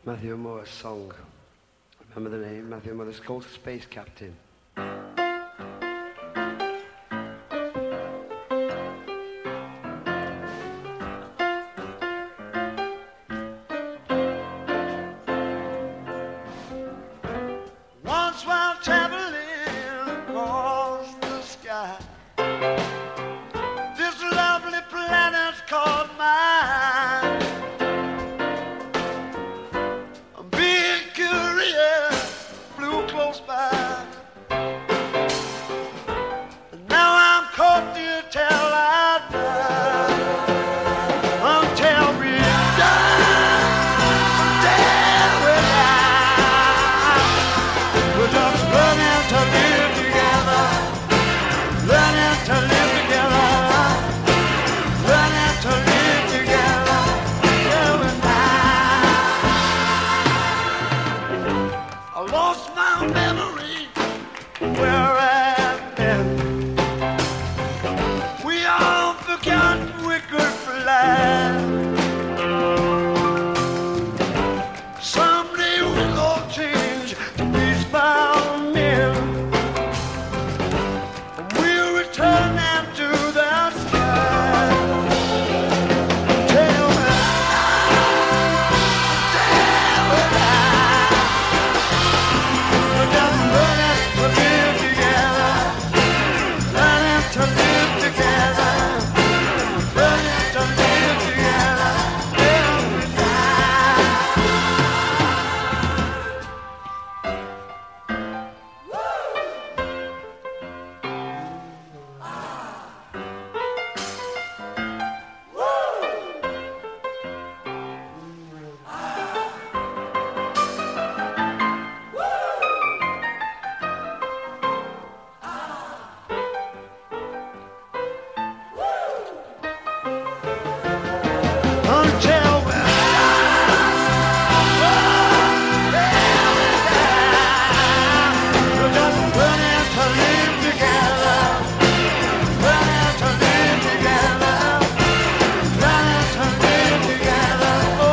Matthew Moore's song. Remember the name? Matthew Moore. It's called Space Captain. Once while traveling across the sky, this lovely planet called mine. I'm being curious, flew close by, and now I'm caught till I die. Until we die, until we die. We're just learning to live together, learning to live together, learning to live together, you and I lost my memory where I've been. We all forgot we could fly. Someday we'll all change to peaceful men, and we'll return them to the sky. Tell me, we're just learning to live together, learning to live together, learning to live together, till we die. Until we we're just learning to live together, learning to live together, learning to live together. Oh.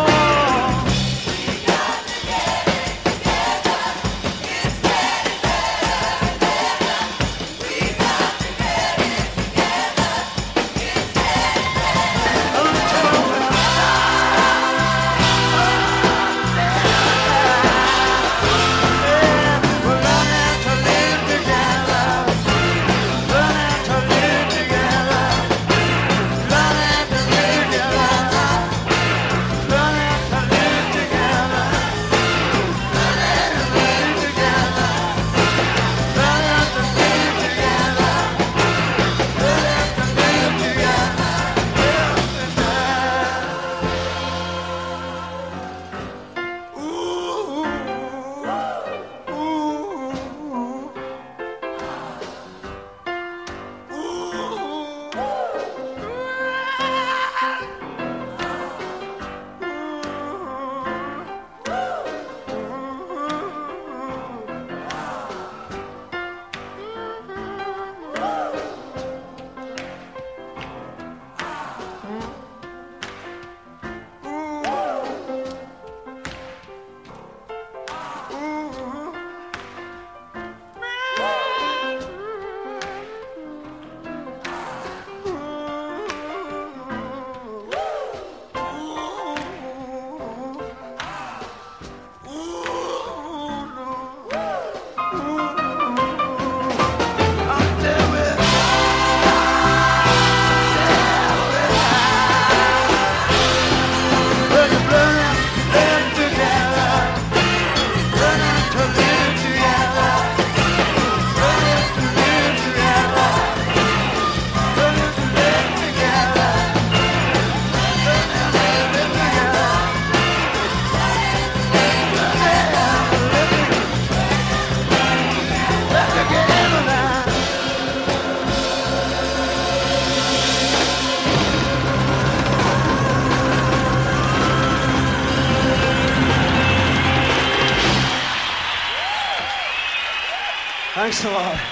Thanks a lot.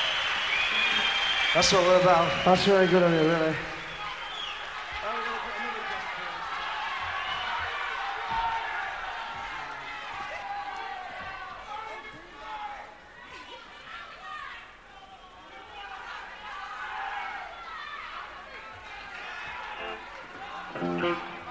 That's what we're about. That's very good of you, really. Thank you.